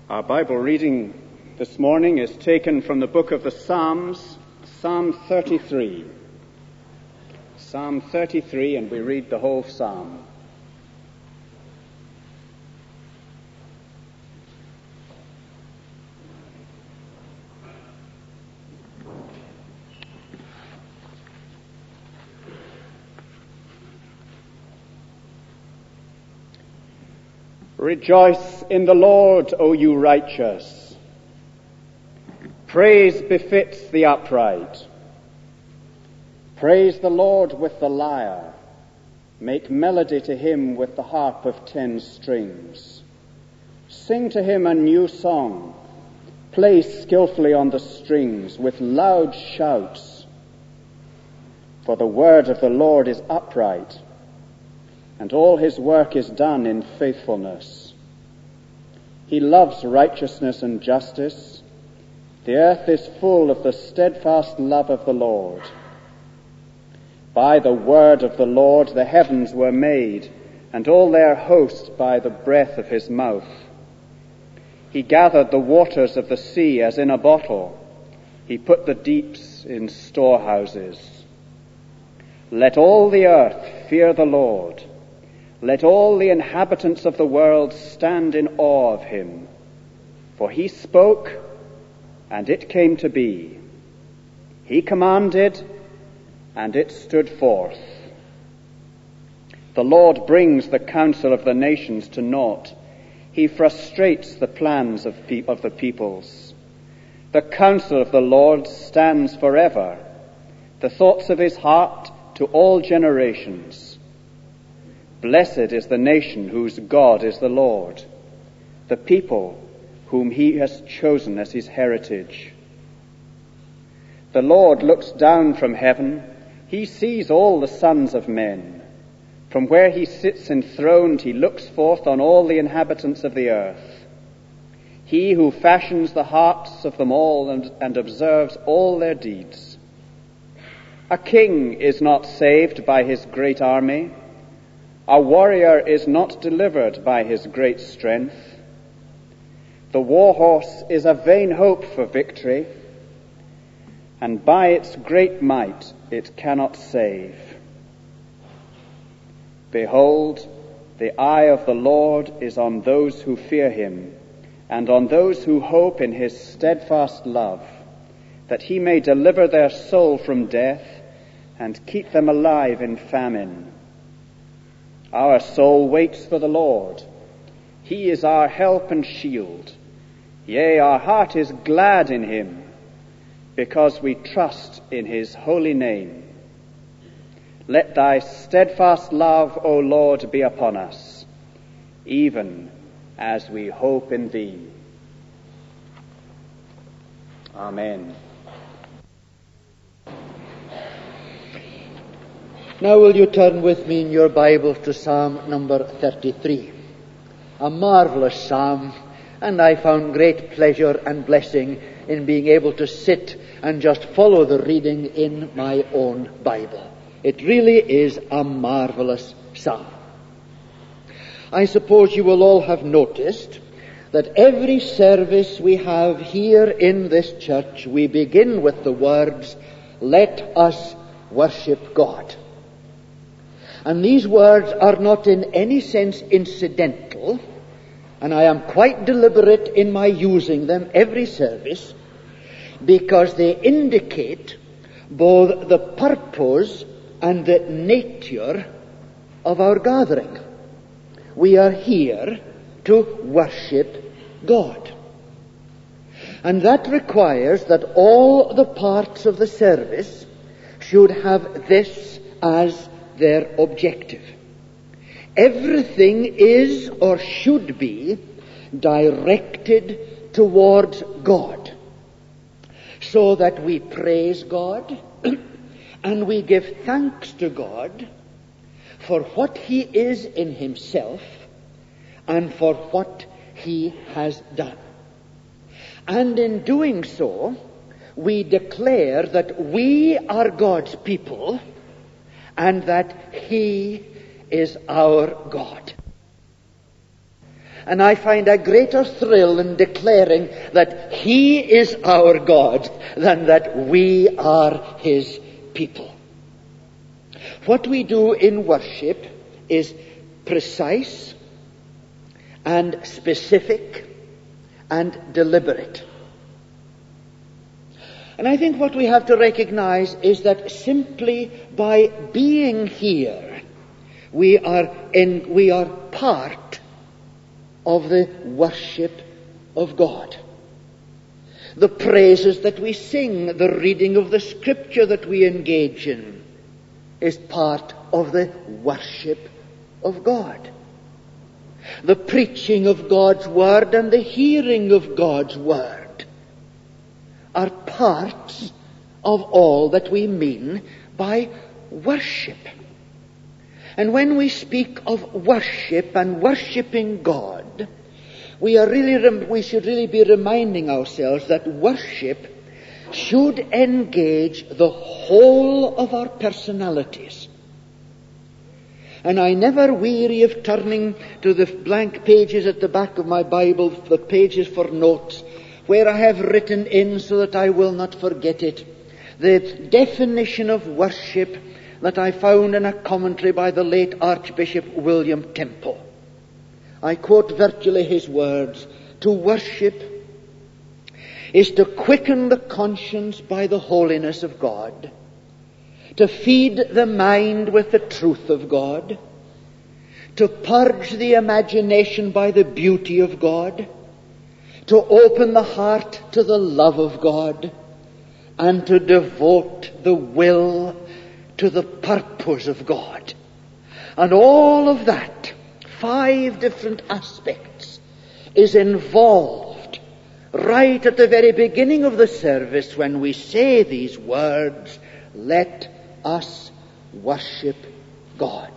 Our Bible reading this morning is taken from the book of the Psalms, Psalm 33. Psalm 33, and we read the whole psalm. Rejoice in the Lord, O you righteous. Praise befits the upright. Praise the Lord with the lyre. Make melody to him with the harp of 10 strings. Sing to him a new song. Play skillfully on the strings with loud shouts. For the word of the Lord is upright, and all his work is done in faithfulness. He loves righteousness and justice. The earth is full of the steadfast love of the Lord. By the word of the Lord the heavens were made, and all their host by the breath of his mouth. He gathered the waters of the sea as in a bottle. He put the deeps in storehouses. Let all the earth fear the Lord. Let all the inhabitants of the world stand in awe of him. For he spoke, and it came to be. He commanded, and it stood forth. The Lord brings the counsel of the nations to naught. He frustrates the plans of the peoples. The counsel of the Lord stands forever, the thoughts of his heart to all generations. Blessed is the nation whose God is the Lord, the people whom he has chosen as his heritage. The Lord looks down from heaven. He sees all the sons of men. From where he sits enthroned, he looks forth on all the inhabitants of the earth. He who fashions the hearts of them all and observes all their deeds. A king is not saved by his great army. A warrior is not delivered by his great strength. The war horse is a vain hope for victory, and by its great might it cannot save. Behold, the eye of the Lord is on those who fear him, and on those who hope in his steadfast love, that he may deliver their soul from death and keep them alive in famine. Our soul waits for the Lord. He is our help and shield. Yea, our heart is glad in him, because we trust in his holy name. Let thy steadfast love, O Lord, be upon us, even as we hope in thee. Amen. Now will you turn with me in your Bible to Psalm number 33. A marvelous psalm, and I found great pleasure and blessing in being able to sit and just follow the reading in my own Bible. It really is a marvelous psalm. I suppose you will all have noticed that every service we have here in this church, we begin with the words, "Let us worship God." And these words are not in any sense incidental, and I am quite deliberate in my using them every service, because they indicate both the purpose and the nature of our gathering. We are here to worship God. And that requires that all the parts of the service should have this as their objective. Everything is or should be directed towards God, so that we praise God and we give thanks to God for what he is in himself and for what he has done. And in doing so, we declare that we are God's people and that he is our God. And I find a greater thrill in declaring that He is our God than that we are His people. What we do in worship is precise and specific and deliberate. And I think what we have to recognize is that simply by being here, we are part of the worship of God. The praises that we sing, the reading of the Scripture that we engage in, is part of the worship of God. The preaching of God's Word and the hearing of God's Word are parts of all that we mean by worship. And when we speak of worship and worshipping God, we should really be reminding ourselves that worship should engage the whole of our personalities. And I never weary of turning to the blank pages at the back of my Bible, the pages for notes, where I have written in, so that I will not forget it, the definition of worship that I found in a commentary by the late Archbishop William Temple. I quote virtually his words: "To worship is to quicken the conscience by the holiness of God, to feed the mind with the truth of God, to purge the imagination by the beauty of God, to open the heart to the love of God, and to devote the will to the purpose of God." And all of that, 5 different aspects, is involved right at the very beginning of the service when we say these words, "Let us worship God."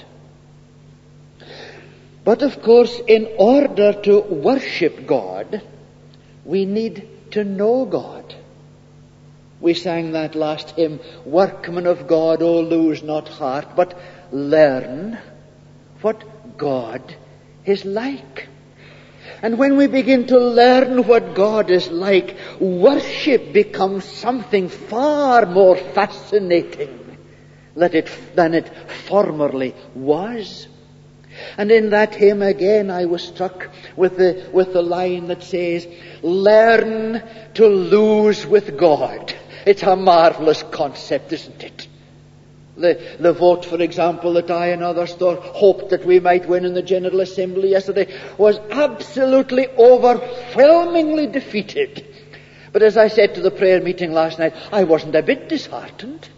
But of course, in order to worship God, we need to know God. We sang that last hymn, "Workman of God, oh lose not heart, but learn what God is like." And when we begin to learn what God is like, worship becomes something far more fascinating than it formerly was. And in that hymn again I was struck with the line that says, "Learn to lose with God." It's a marvelous concept, isn't it? The vote, for example, that I and others hoped that we might win in the General Assembly yesterday was absolutely overwhelmingly defeated. But as I said to the prayer meeting last night, I wasn't a bit disheartened.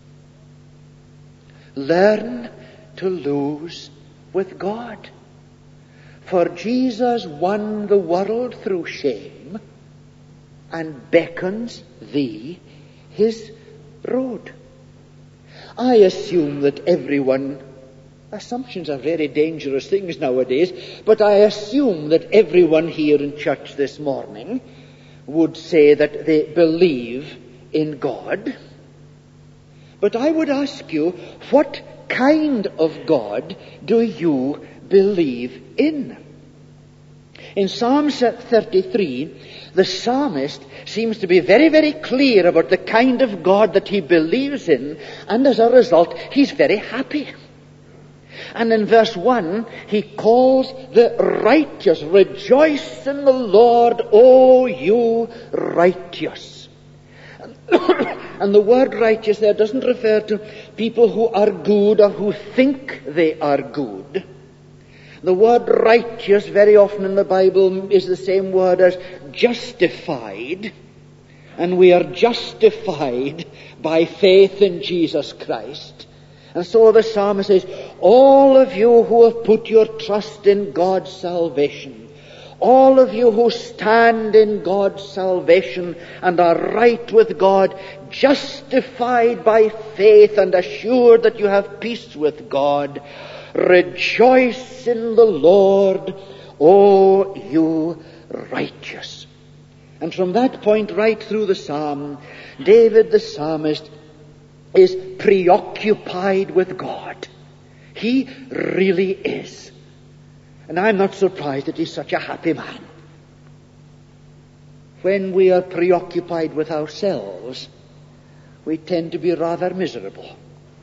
Learn to lose with God. For Jesus won the world through shame and beckons thee his road. I assume that everyone, assumptions are very dangerous things nowadays, but I assume that everyone here in church this morning would say that they believe in God. But I would ask you, what kind of God do you believe in? In Psalm 33, the psalmist seems to be very, very clear about the kind of God that he believes in, and as a result, he's very happy. And in verse 1, he calls the righteous, "Rejoice in the Lord, O you righteous." And the word righteous there doesn't refer to people who are good or who think they are good. The word righteous very often in the Bible is the same word as justified. And we are justified by faith in Jesus Christ. And so the psalmist says, all of you who have put your trust in God's salvation, all of you who stand in God's salvation and are right with God, justified by faith and assured that you have peace with God, rejoice in the Lord, O you righteous. And from that point right through the psalm, David the psalmist is preoccupied with God. He really is. And I'm not surprised that he's such a happy man. When we are preoccupied with ourselves, we tend to be rather miserable.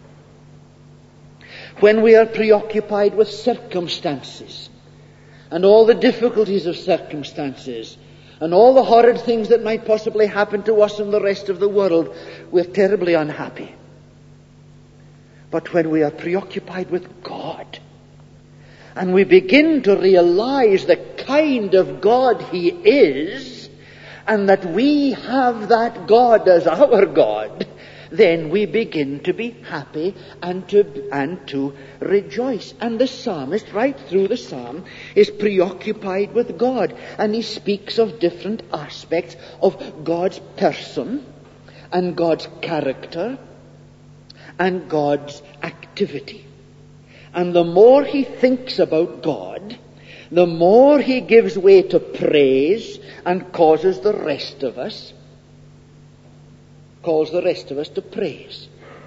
When we are preoccupied with circumstances, and all the difficulties of circumstances, and all the horrid things that might possibly happen to us and the rest of the world, we're terribly unhappy. But when we are preoccupied with God, and we begin to realize the kind of God He is, and that we have that God as our God, then we begin to be happy and to rejoice. And the psalmist, right through the psalm, is preoccupied with God. And he speaks of different aspects of God's person and God's character and God's activity. And the more he thinks about God, the more he gives way to praise and calls the rest of us to praise.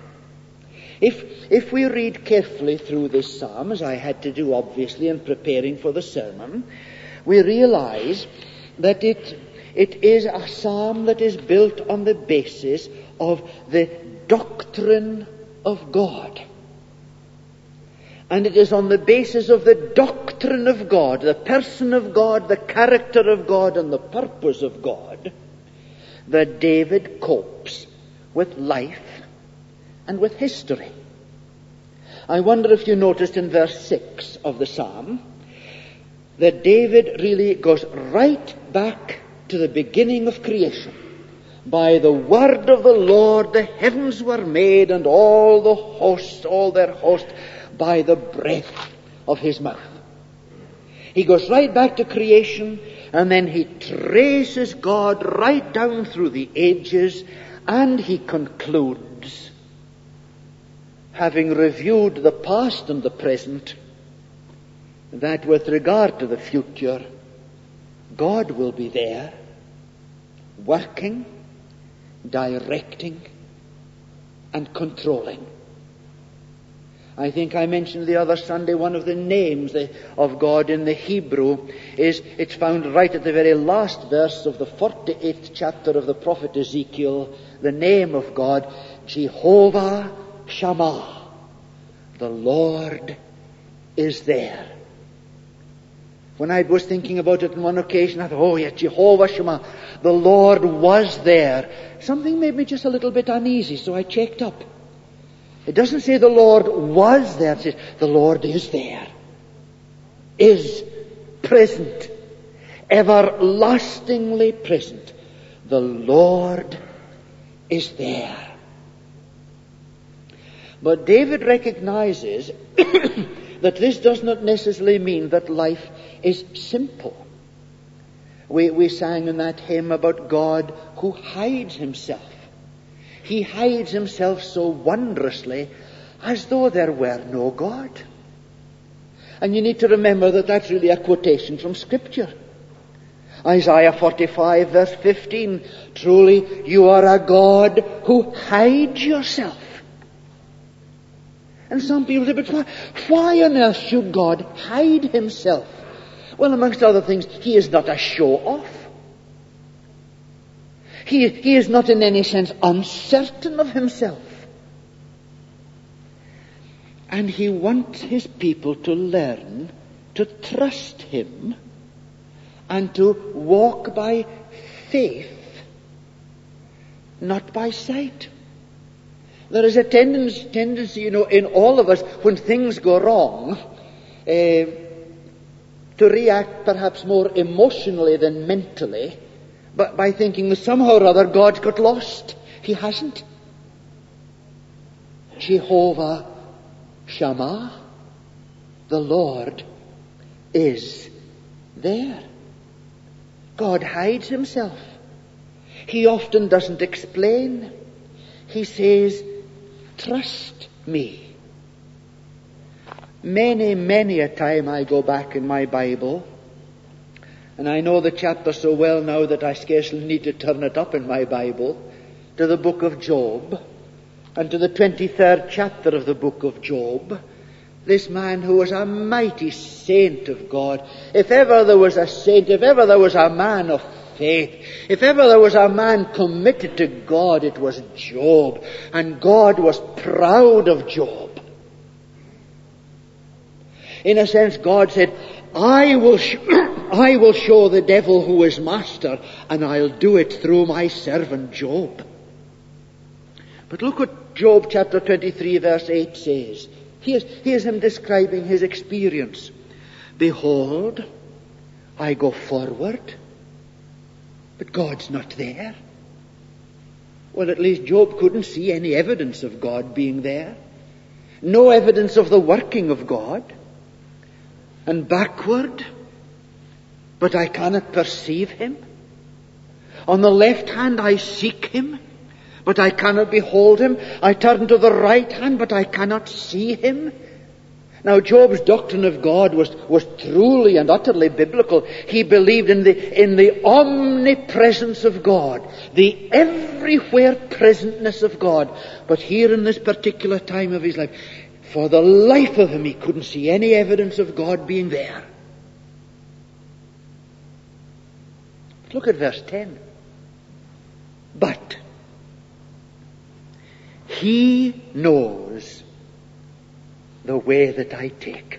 If we read carefully through this psalm, as I had to do obviously in preparing for the sermon, we realize that it is a psalm that is built on the basis of the doctrine of God. And it is on the basis of the doctrine of God, the person of God, the character of God, and the purpose of God, that David copes with life and with history. I wonder if you noticed in verse 6 of the psalm that David really goes right back to the beginning of creation. By the word of the Lord the heavens were made, and all the hosts, all their host, by the breath of his mouth. He goes right back to creation, and then he traces God right down through the ages, and he concludes, having reviewed the past and the present, that with regard to the future, God will be there, working, directing, and controlling. I think I mentioned the other Sunday one of the names of God in the Hebrew it's found right at the very last verse of the 48th chapter of the prophet Ezekiel, the name of God, Jehovah Shammah. The Lord is there. When I was thinking about it on one occasion, I thought, oh yes, Jehovah Shammah, the Lord was there. Something made me just a little bit uneasy, so I checked up. It doesn't say the Lord was there. It says the Lord is there. Is present. Everlastingly present. The Lord is there. But David recognizes that this does not necessarily mean that life is simple. We sang in that hymn about God who hides himself. He hides himself so wondrously as though there were no God. And you need to remember that that's really a quotation from Scripture. Isaiah 45 verse 15, truly you are a God who hides yourself. And some people say, but why on earth should God hide himself? Well, amongst other things, he is not a show-off. He is not in any sense uncertain of himself. And he wants his people to learn to trust him and to walk by faith, not by sight. There is a tendency, in all of us, when things go wrong, to react perhaps more emotionally than mentally, but by thinking that somehow or other God's got lost. He hasn't. Jehovah Shammah, the Lord is there. God hides himself. He often doesn't explain. He says, trust me. Many, many a time I go back in my Bible, and I know the chapter so well now that I scarcely need to turn it up in my Bible, to the book of Job, and to the 23rd chapter of the book of Job, This man who was a mighty saint of God. If ever there was a saint, if ever there was a man of faith, if ever there was a man committed to God, it was Job. And God was proud of Job. In a sense, God said, I will show the devil who is master, and I'll do it through my servant Job. But look what Job chapter 23 verse 8 says. Here's him describing his experience. Behold, I go forward, but God's not there. Well, at least Job couldn't see any evidence of God being there. No evidence of the working of God. And backward, but I cannot perceive him. On the left hand I seek him, but I cannot behold him. I turn to the right hand, but I cannot see him. Now, Job's doctrine of God was truly and utterly biblical. He believed in the omnipresence of God, the everywhere presentness of God. But here in this particular time of his life, for the life of him, he couldn't see any evidence of God being there. Look at verse 10. But he knows the way that I take.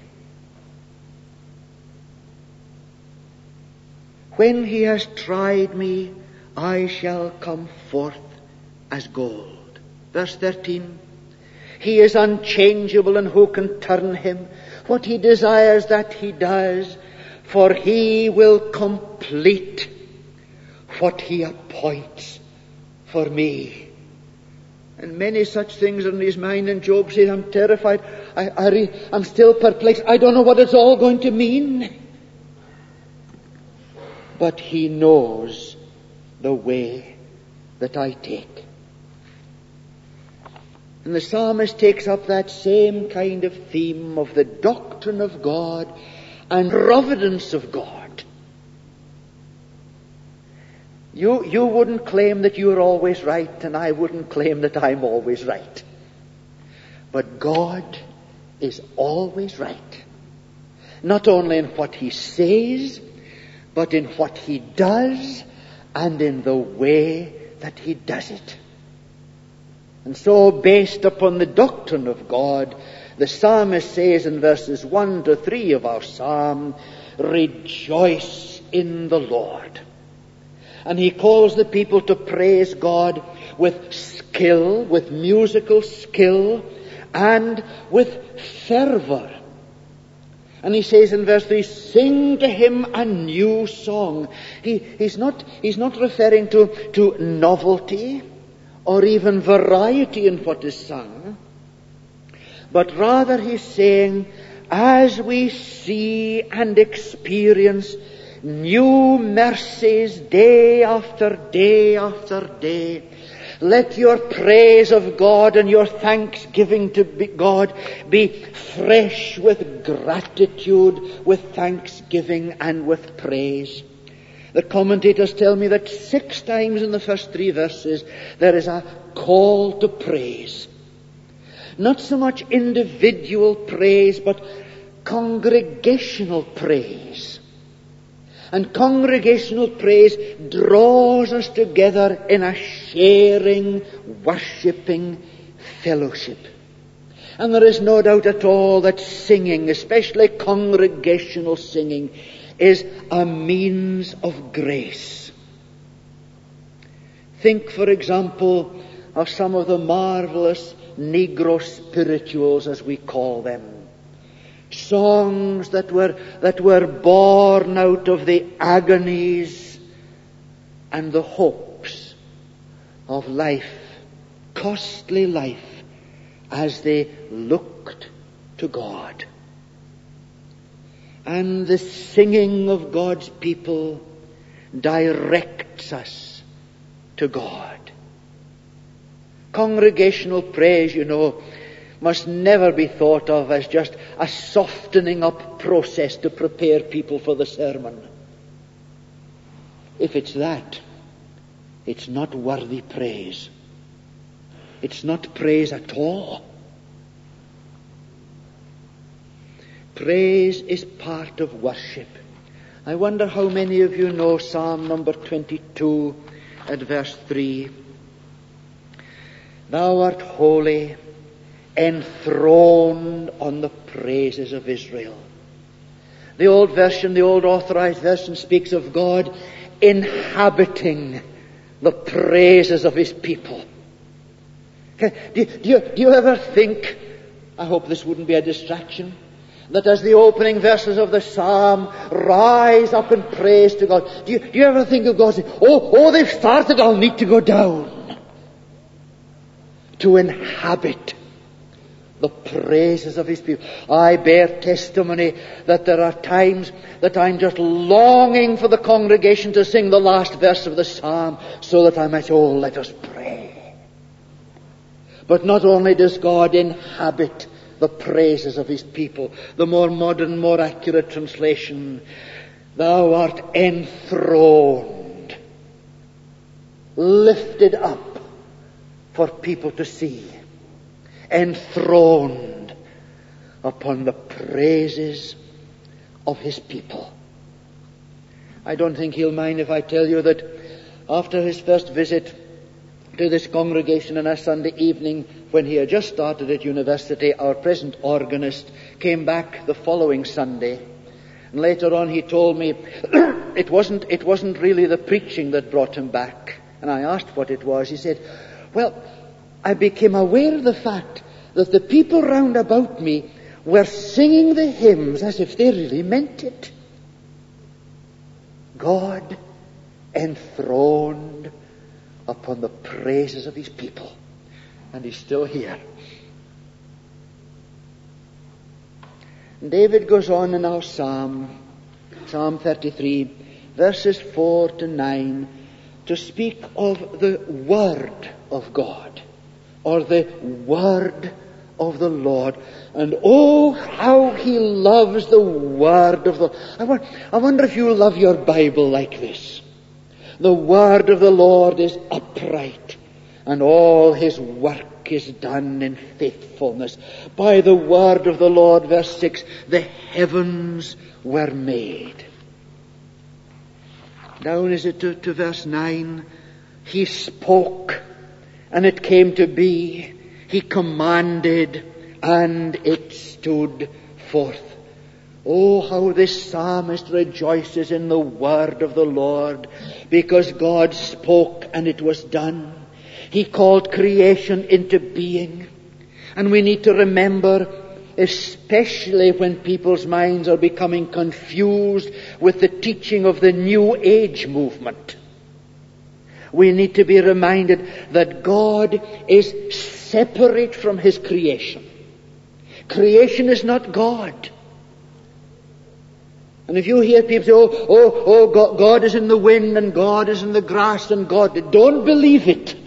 When he has tried me, I shall come forth as gold. Verse 13. He is unchangeable, and who can turn him? What he desires, that he does, for he will complete what he appoints for me. And many such things are in his mind, and Job says, I'm terrified. I'm still perplexed. I don't know what it's all going to mean. But he knows the way that I take. And the psalmist takes up that same kind of theme of the doctrine of God and providence of God. You wouldn't claim that you're always right, and I wouldn't claim that I'm always right. But God is always right. Not only in what he says, but in what he does and in the way that he does it. And so, based upon the doctrine of God, the psalmist says in verses 1 to 3 of our psalm, rejoice in the Lord. And he calls the people to praise God with skill, with musical skill, and with fervor. And he says in verse 3, sing to him a new song. He's not referring to novelty or even variety in what is sung, but rather he's saying, as we see and experience new mercies day after day after day, let your praise of God and your thanksgiving to God be fresh with gratitude, with thanksgiving and with praise. The commentators tell me that 6 times in the first 3 verses there is a call to praise. Not so much individual praise, but congregational praise. And congregational praise draws us together in a sharing, worshipping fellowship. And there is no doubt at all that singing, especially congregational singing, is a means of grace. Think, for example, of some of the marvelous Negro spirituals, as we call them. Songs that were born out of the agonies and the hopes of life, costly life, as they looked to God. And the singing of God's people directs us to God. Congregational praise, must never be thought of as just a softening up process to prepare people for the sermon. If it's that, it's not worthy praise. It's not praise at all. Praise is part of worship. I wonder how many of you know Psalm number 22 at verse 3. Thou art holy, enthroned on the praises of Israel. The old version, the old authorized version, speaks of God inhabiting the praises of his people. Do you ever think, I hope this wouldn't be a distraction, that as the opening verses of the psalm rise up in praise to God, do you ever think of God saying, oh, they've started, I'll need to go down to inhabit the praises of his people. I bear testimony that there are times that I'm just longing for the congregation to sing the last verse of the psalm so that I might say, let us pray. But not only does God inhabit the praises of his people, the more modern, more accurate translation, thou art enthroned, lifted up for people to see, enthroned upon the praises of his people. I don't think he'll mind if I tell you that after his first visit to this congregation on a Sunday evening, when he had just started at university, our present organist came back the following Sunday. And later on he told me it wasn't really the preaching that brought him back. And I asked what it was. He said, well, I became aware of the fact that the people round about me were singing the hymns as if they really meant it. God enthroned upon the praises of his people. And he's still here. David goes on in our Psalm 33, verses 4 to 9, to speak of the Word of God, or the Word of the Lord. And oh, how he loves the Word of the Lord. I wonder if you love your Bible like this. The Word of the Lord is upright, and all his work is done in faithfulness. By the word of the Lord, verse 6, the heavens were made. Down is it to verse 9. He spoke, and it came to be. He commanded, and it stood forth. Oh, how this psalmist rejoices in the word of the Lord, because God spoke and it was done. He called creation into being. And we need to remember, especially when people's minds are becoming confused with the teaching of the New Age movement, we need to be reminded that God is separate from his creation. Creation is not God. And if you hear people say, God is in the wind and God is in the grass and God, don't believe it.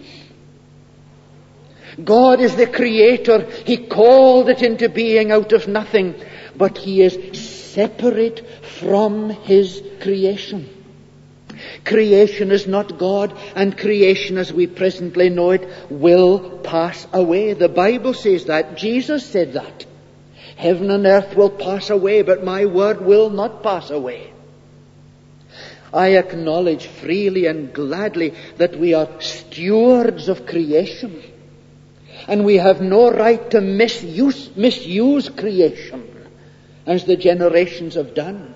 God is the creator. He called it into being out of nothing, but he is separate from his creation. Creation is not God, and creation as we presently know it will pass away. The Bible says that. Jesus said that. Heaven and earth will pass away, but my word will not pass away. I acknowledge freely and gladly that we are stewards of creation, and we have no right to misuse creation as the generations have done.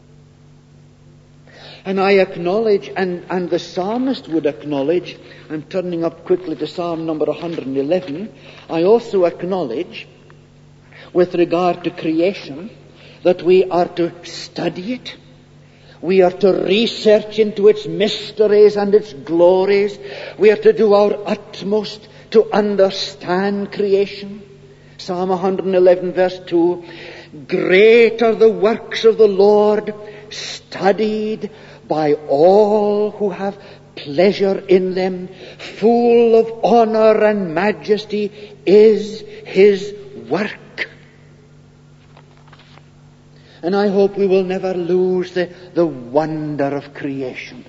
And I acknowledge, and the psalmist would acknowledge, I'm turning up quickly to Psalm number 111, I also acknowledge, with regard to creation, that we are to study it. We are to research into its mysteries and its glories. We are to do our utmost to understand creation. Psalm 111 verse 2, great are the works of the Lord, studied by all who have pleasure in them. Full of honor and majesty is his work. And I hope we will never lose the wonder of creation.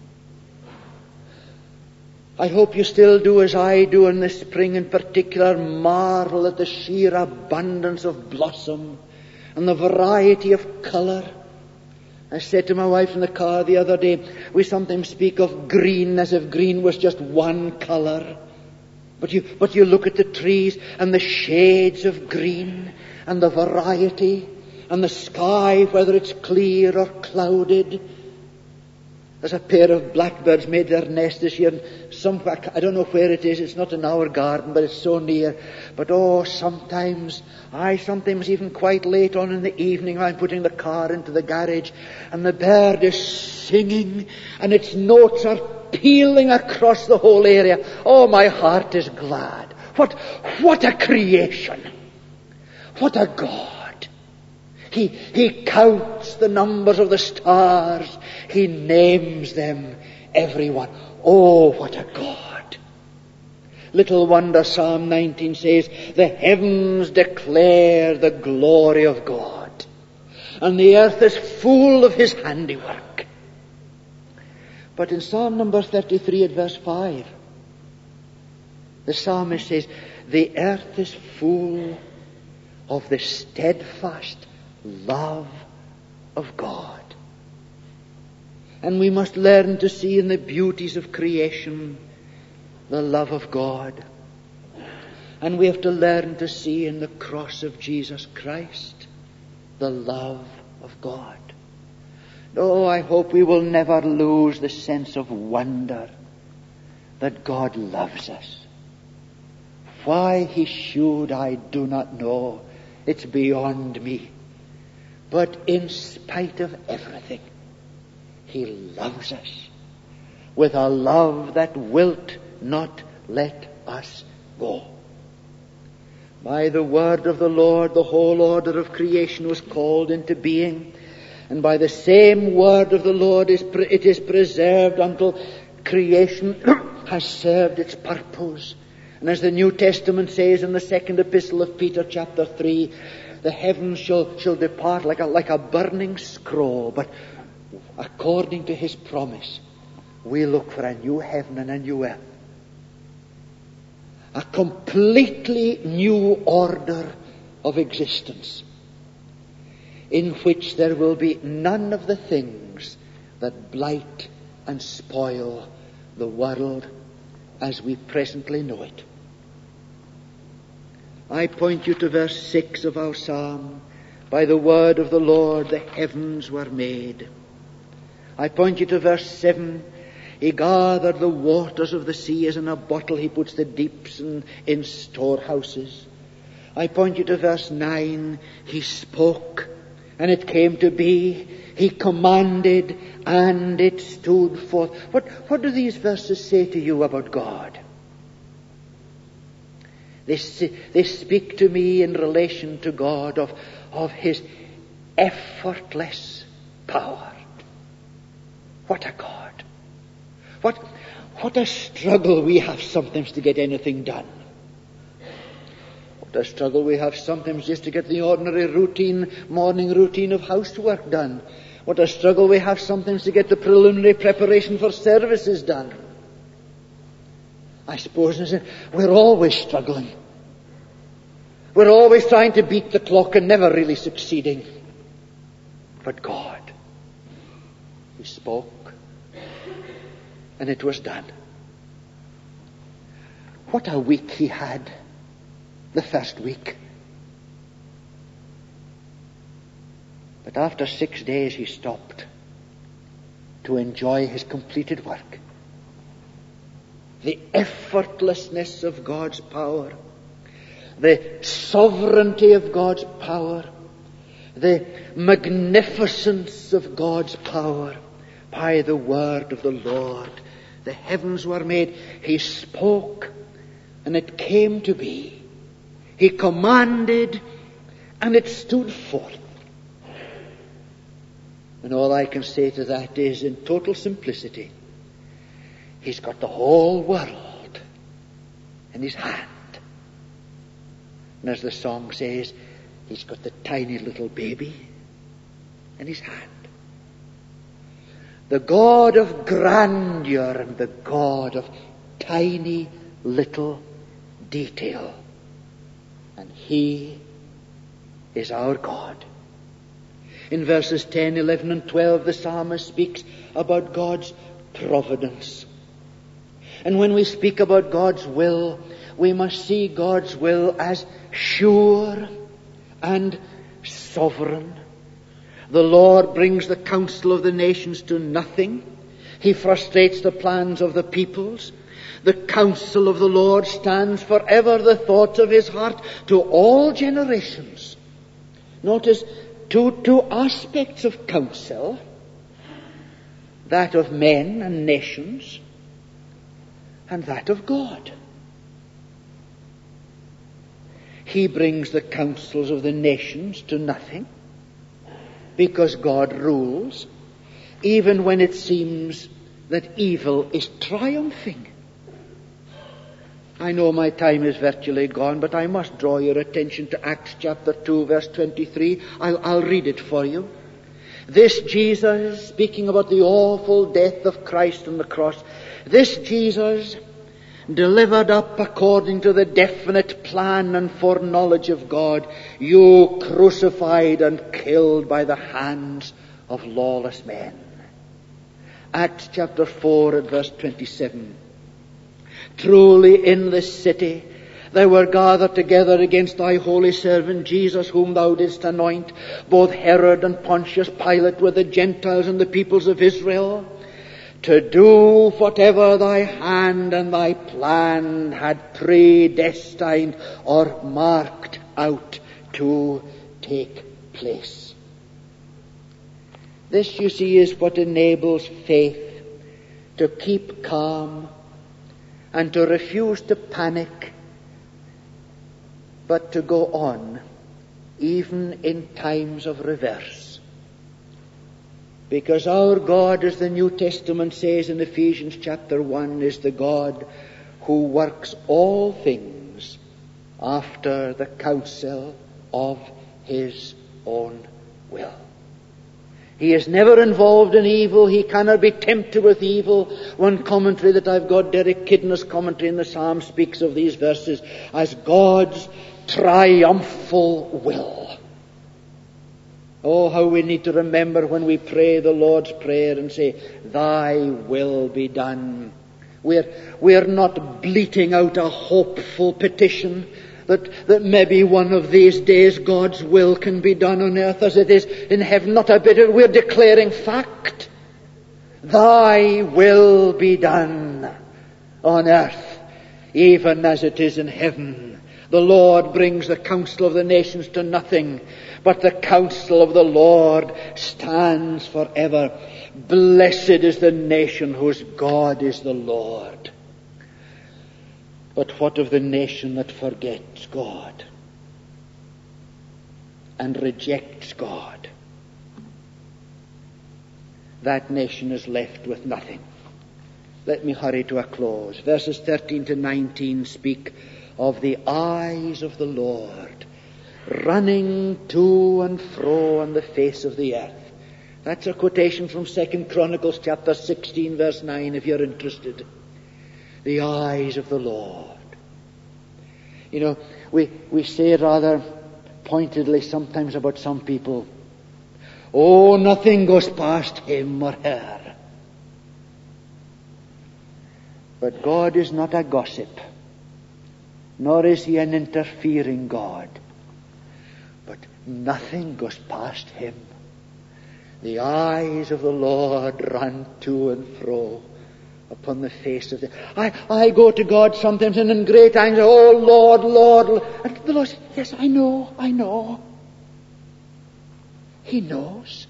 I hope you still do as I do in the spring in particular, marvel at the sheer abundance of blossom and the variety of colour. I said to my wife in the car the other day, we sometimes speak of green as if green was just one colour. But you look at the trees and the shades of green and the variety and the sky, whether it's clear or clouded. There's a pair of blackbirds made their nest this year somewhere, I don't know where it is, it's not in our garden, but it's so near. But sometimes even quite late on in the evening, I'm putting the car into the garage and the bird is singing and its notes are pealing across the whole area. Oh, my heart is glad. What a creation. What a God. He counts the numbers of the stars. He names them, everyone. Oh, what a God. Little wonder Psalm 19 says, the heavens declare the glory of God, and the earth is full of his handiwork. But in Psalm number 33 at verse 5, the psalmist says, the earth is full of the steadfast love of God. And we must learn to see in the beauties of creation the love of God. And we have to learn to see in the cross of Jesus Christ the love of God. Oh, I hope we will never lose the sense of wonder that God loves us. Why he should, I do not know. It's beyond me. But in spite of everything, he loves us with a love that wilt not let us go. By the word of the Lord, the whole order of creation was called into being. And by the same word of the Lord it is preserved until creation has served its purpose. And as the New Testament says in the second epistle of Peter, chapter 3, the heavens shall depart like a burning scroll, but according to his promise, we look for a new heaven and a new earth. A completely new order of existence, in which there will be none of the things that blight and spoil the world as we presently know it. I point you to verse 6 of our psalm. By the word of the Lord the heavens were made. I point you to verse 7. He gathered the waters of the sea as in a bottle. He puts the deeps in storehouses. I point you to verse 9. He spoke, and it came to be. He commanded, and it stood forth. What do these verses say to you about God? They speak to me in relation to God of his effortless power. What a God. What a struggle we have sometimes to get anything done. What a struggle we have sometimes just to get the ordinary morning routine of housework done. What a struggle we have sometimes to get the preliminary preparation for services done. I suppose we're always struggling. We're always trying to beat the clock and never really succeeding. But God, he spoke, and it was done. What a week he had, the first week. But after 6 days he stopped to enjoy his completed work. The effortlessness of God's power, the sovereignty of God's power, the magnificence of God's power. By the word of the Lord the heavens were made. He spoke, and it came to be. He commanded, and it stood forth. And all I can say to that is, in total simplicity, he's got the whole world in his hand. And as the song says, he's got the tiny little baby in his hand. The God of grandeur and the God of tiny little detail. And he is our God. In verses 10, 11, and 12, the psalmist speaks about God's providence. And when we speak about God's will, we must see God's will as sure and sovereign. The Lord brings the counsel of the nations to nothing. He frustrates the plans of the peoples. The counsel of the Lord stands forever, the thoughts of his heart to all generations. Notice two aspects of counsel, that of men and nations, and that of God. He brings the counsels of the nations to nothing, because God rules, even when it seems that evil is triumphing. I know my time is virtually gone, but I must draw your attention to Acts chapter 2, verse 23. I'll read it for you. This Jesus, speaking about the awful death of Christ on the cross, this Jesus, delivered up according to the definite plan and foreknowledge of God, you crucified and killed by the hands of lawless men. Acts chapter 4 and verse 27. Truly in this city they were gathered together against thy holy servant Jesus, whom thou didst anoint, both Herod and Pontius Pilate with the Gentiles and the peoples of Israel, to do whatever thy hand and thy plan had predestined or marked out to take place. This, you see, is what enables faith to keep calm and to refuse to panic, but to go on, even in times of reverse. Because our God, as the New Testament says in Ephesians chapter 1, is the God who works all things after the counsel of his own will. He is never involved in evil. He cannot be tempted with evil. One commentary that I've got, Derek Kidner's commentary in the Psalm, speaks of these verses as God's triumphal will. Oh, how we need to remember when we pray the Lord's Prayer and say, thy will be done. We're not bleating out a hopeful petition that maybe one of these days God's will can be done on earth as it is in heaven. Not a bit. We're declaring fact. Thy will be done on earth, even as it is in heaven. The Lord brings the counsel of the nations to nothing, but the counsel of the Lord stands forever. Blessed is the nation whose God is the Lord. But what of the nation that forgets God and rejects God? That nation is left with nothing. Let me hurry to a close. Verses 13 to 19 speak of the eyes of the Lord running to and fro on the face of the earth. That's a quotation from 2 Chronicles chapter 16, verse 9, if you're interested. The eyes of the Lord. You know, we say rather pointedly sometimes about some people, oh, nothing goes past him or her. But God is not a gossip, nor is he an interfering God. But nothing goes past him. The eyes of the Lord run to and fro upon the face of the... I go to God sometimes and in great anger, oh Lord, Lord. And the Lord says, yes, I know. He knows.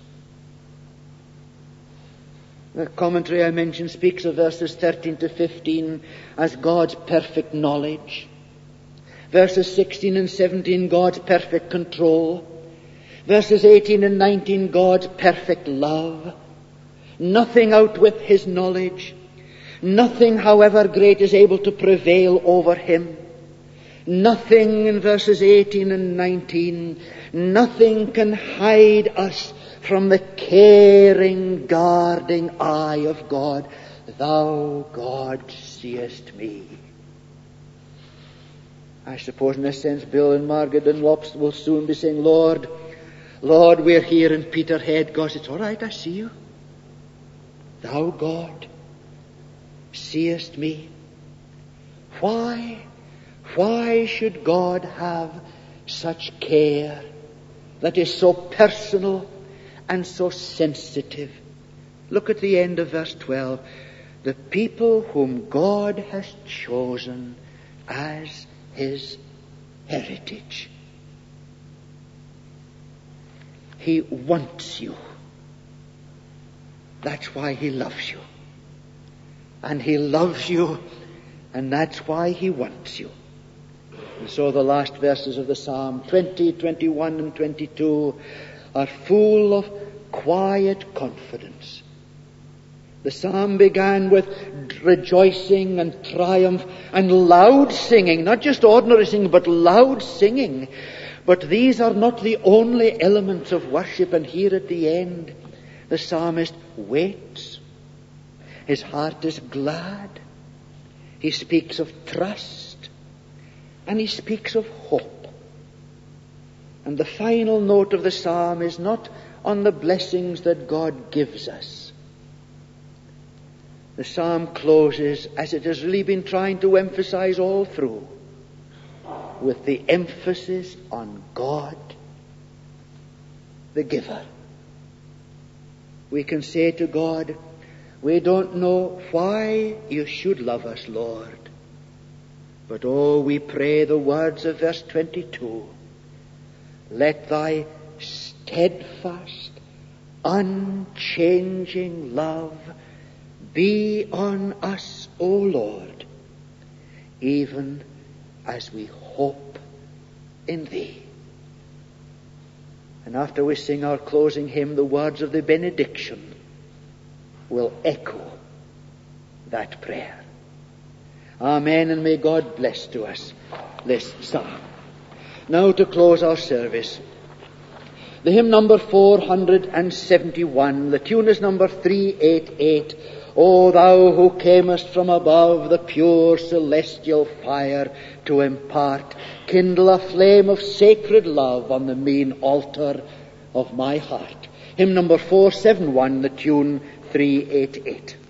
The commentary I mentioned speaks of verses 13 to 15 as God's perfect knowledge. Verses 16 and 17, God's perfect control. Verses 18 and 19, God's perfect love. Nothing outwith his knowledge. Nothing, however great, is able to prevail over him. Nothing, in verses 18 and 19, nothing can hide us from the caring, guarding eye of God. Thou, God, seest me. I suppose in a sense Bill and Margaret Dunlop will soon be saying, Lord, Lord, we're here in Peterhead. God, it's all right, I see you. Thou, God, seest me. Why should God have such care that is so personal and so sensitive? Look at the end of verse 12. The people whom God has chosen as his heritage. He wants you. That's why he loves you. And he loves you, and that's why he wants you. And so the last verses of the psalm, 20, 21, and 22, are full of quiet confidence. The psalm began with rejoicing and triumph and loud singing, not just ordinary singing, but loud singing. But these are not the only elements of worship, and here at the end, the psalmist waits. His heart is glad. He speaks of trust, and he speaks of hope. And the final note of the psalm is not on the blessings that God gives us. The psalm closes, as it has really been trying to emphasize all through, with the emphasis on God, the giver. We can say to God, we don't know why you should love us, Lord. But oh, we pray the words of verse 22. Let thy steadfast, unchanging love be on us, O Lord, even as we hope in thee. And after we sing our closing hymn, the words of the benediction will echo that prayer. Amen, and may God bless to us this psalm. Now to close our service, the hymn number 471, the tune is number 388, O thou who camest from above the pure celestial fire to impart, kindle a flame of sacred love on the mean altar of my heart. Hymn number 471, the tune 388.